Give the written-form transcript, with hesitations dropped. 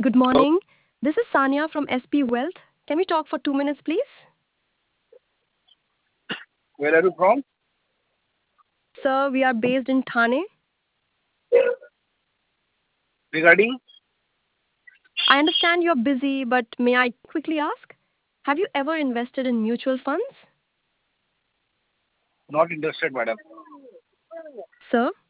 Good Hello, morning. This is Sanya from SP Wealth. Can we talk for 2 minutes, please? where are you from? Sir, we are based in Thane. Regarding I understand you're busy, but may I quickly ask? Have you ever invested in mutual funds? not interested, madam. Sir?